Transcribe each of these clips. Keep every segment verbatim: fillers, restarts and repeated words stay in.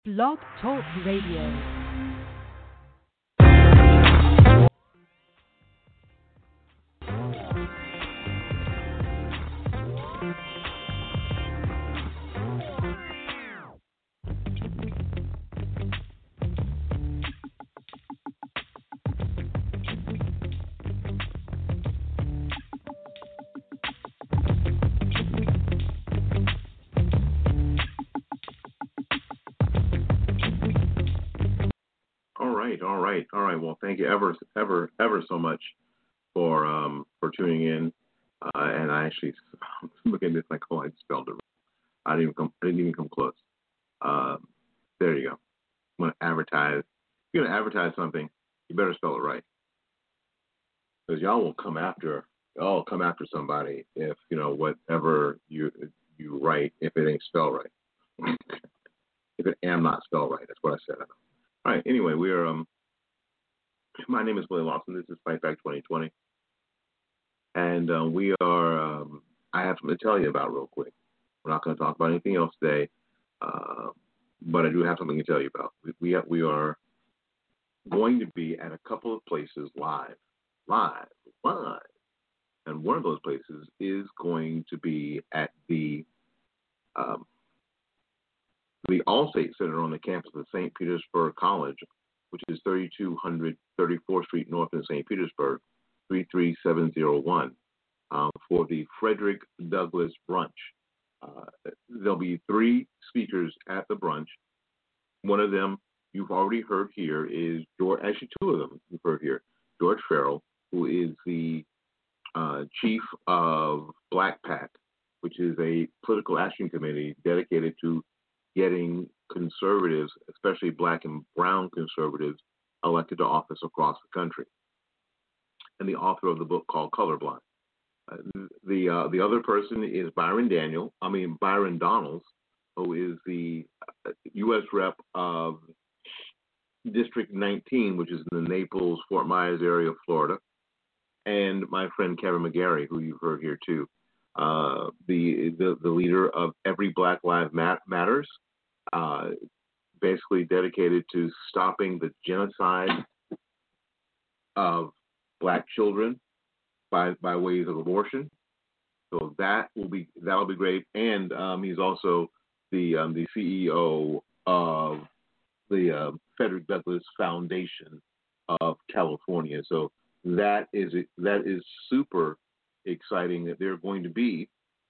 Blog Talk Radio. All right, all right. Well, thank you ever, ever, ever so much for um, for tuning in. Uh, and I actually look at this like, oh, I spelled it. I didn't even come. I didn't even come close. Uh, there you go. I'm gonna advertise. If you're gonna advertise something, you better spell it right, because y'all will come after. Y'all come after somebody if you know whatever you you write if it ain't spelled right. If it am not spelled right, that's what I said. All right. Anyway, we are um. My name is Willie Lawson. This is Fight Back twenty twenty. And uh, we are, um, I have something to tell you about real quick. We're not going to talk about anything else today, uh, but I do have something to tell you about. We, we, have, we are going to be at a couple of places live, live, live. And one of those places is going to be at the um, the Allstate Center on the campus of Saint Petersburg College, which is thirty-two hundred thirty-fourth Street North in Saint Petersburg, three three seven zero one, um, for the Frederick Douglass Brunch. Uh, there'll be three speakers at the brunch. One of them you've already heard here is George, actually two of them you've heard here. George Farrell, who is the uh, chief of Black PAC, which is a political action committee dedicated to getting conservatives, especially black and brown conservatives, elected to office across the country, and the author of the book called Colorblind. Uh, the uh, the other person is Byron Daniel, I mean Byron Donalds, who is the U S rep of District nineteen, which is in the Naples, Fort Myers area of Florida, and my friend Kevin McGarry, who you've heard here too, uh, the, the the leader of Every Black Lives Matters, uh, basically dedicated to stopping the genocide of black children by by ways of abortion. So that will be that'll be great. And um, he's also the um, the C E O of the uh, Frederick Douglass Foundation of California. So that is that is super exciting that they're going to be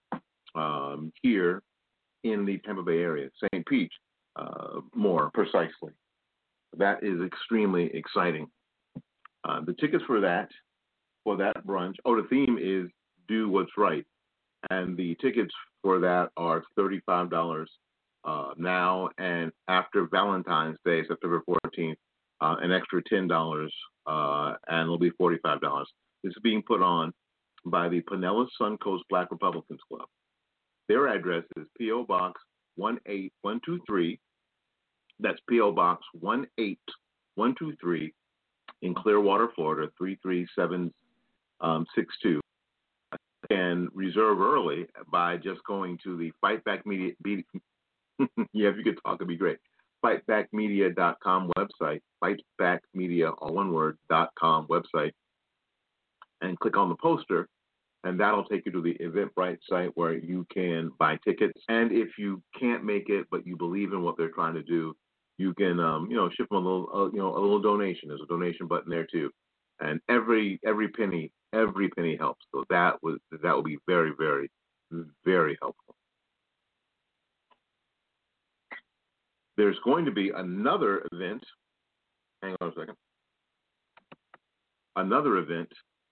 um, here in the Tampa Bay area, Saint Pete, uh, more precisely. That is extremely exciting. Uh, the tickets for that, for that brunch, oh, the theme is Do What's Right. And the tickets for that are thirty-five dollars uh, now, and after Valentine's Day, September fourteenth, uh, an extra ten dollars, uh, and it'll be forty-five dollars. This is being put on by the Pinellas Suncoast Black Republicans Club. Their address is P O. Box one eight one two three. That's P O. Box one eight one two three in Clearwater, Florida, three three seven six two. And reserve early by just going to the Fight Back Media. Yeah, if you could talk, it'd be great. fight back media dot com website, fightbackmedia, all one word, dot com website, and click on the poster, and that'll take you to the Eventbrite site where you can buy tickets. And if you can't make it, but you believe in what they're trying to do, you can, um, you know, ship them a little, uh, you know, a little donation. There's a donation button there too, and every every penny, every penny helps. So that was that will be very, very, very helpful. There's going to be another event. Hang on a second. Another event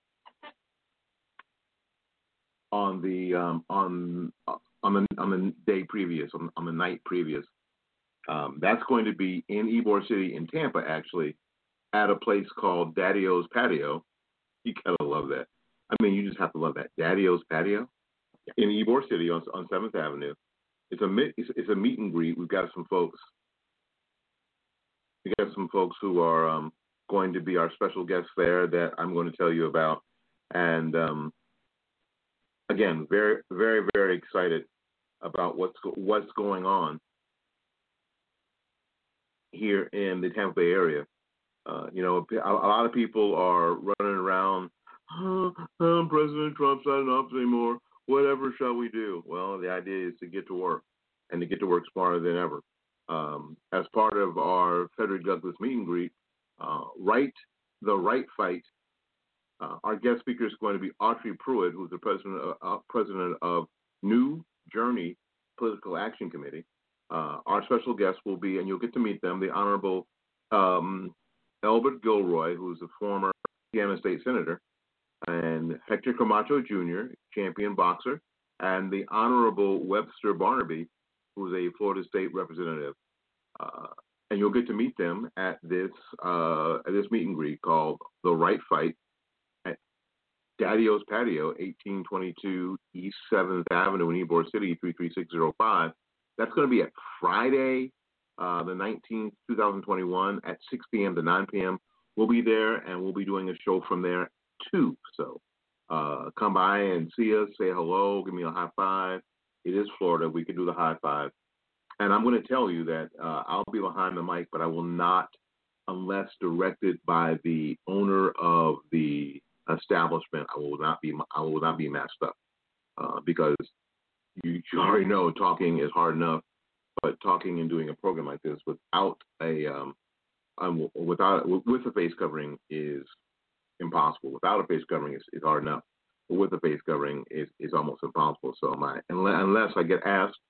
on the um, on on the on the day previous, on, on the night previous. Um, that's going to be in Ybor City in Tampa, actually, at a place called Daddy-O's Patio. You gotta love that. I mean, you just have to love that. Daddy-O's Patio in Ybor City on on Seventh Avenue. It's a it's, it's a meet and greet. We've got some folks. We got some folks who are um, going to be our special guests there that I'm going to tell you about, and um, again, very, very, very excited about what's what's going on here in the Tampa Bay area. Uh, you know, a, a lot of people are running around, oh, um, President Trump's not in office anymore. Whatever shall we do? Well, the idea is to get to work and to get to work smarter than ever. Um, as part of our Frederick Douglass meet and greet, uh, Right, the Right Fight, uh, our guest speaker is going to be Autry Pruitt, who's the president of, uh, president of New Journey Political Action Committee. Uh, our special guest will be, and you'll get to meet them, the Honorable um, Elbert Gilroy, who's a former Indiana State Senator, and Hector Camacho Junior, champion boxer, and the Honorable Webster Barnaby, who's a Florida State representative. Uh, and you'll get to meet them at this uh, at this meet and greet called The Right Fight at Daddy-O's Patio, eighteen twenty-two East seventh Avenue in Ybor City, three three six zero five. That's going to be at Friday, uh, the nineteenth, twenty twenty-one, at six p.m. to nine p.m. We'll be there, and we'll be doing a show from there, too. So uh, come by and see us, say hello, give me a high five. It is Florida. We can do the high five. And I'm going to tell you that uh, I'll be behind the mic, but I will not, unless directed by the owner of the establishment, I will not be I will not be masked up uh, because you, you already know talking is hard enough, but talking and doing a program like this without a um, um without with a face covering is impossible. Without a face covering is, is hard enough, but with a face covering is is almost impossible. So my unless, unless I get asked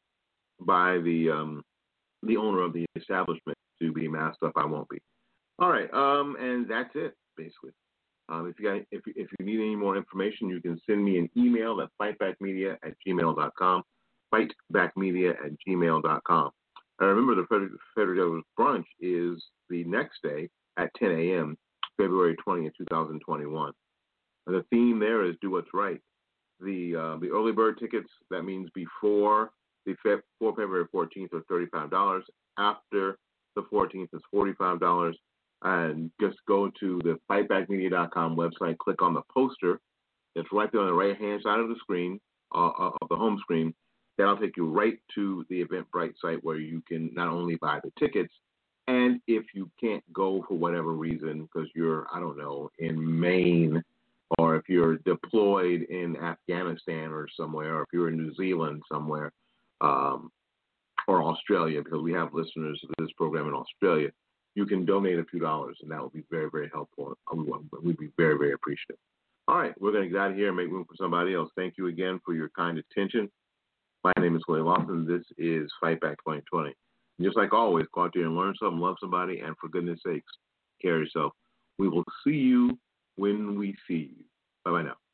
by the um, the owner of the establishment to be masked up, I won't be. All right, um, and that's it basically. Um, if you got, if you, if you need any more information, you can send me an email at fightbackmedia at gmail dot com. fightbackmedia at gmail dot com. And remember, the Frederick, Frederick Douglass brunch is the next day at ten a.m. February twentieth, twenty twenty-one. And the theme there is do what's right. The uh, the early bird tickets, that means before the Fe- before February fourteenth, are thirty-five dollars. After the fourteenth is forty-five dollars. And just go to the fight back media dot com website, click on the poster that's right there on the right-hand side of the screen, uh, of the home screen. That'll take you right to the Eventbrite site where you can not only buy the tickets, and if you can't go for whatever reason, because you're, I don't know, in Maine, or if you're deployed in Afghanistan or somewhere, or if you're in New Zealand somewhere, um, or Australia, because we have listeners of this program in Australia, you can donate a few dollars, and that would be very, very helpful. We'd be very, very appreciative. All right, we're going to get out of here and make room for somebody else. Thank you again for your kind attention. My name is Willie Lawson. This is Fight Back twenty twenty. And just like always, go out there and learn something, love somebody, and for goodness sakes, care yourself. We will see you when we see you. Bye-bye now.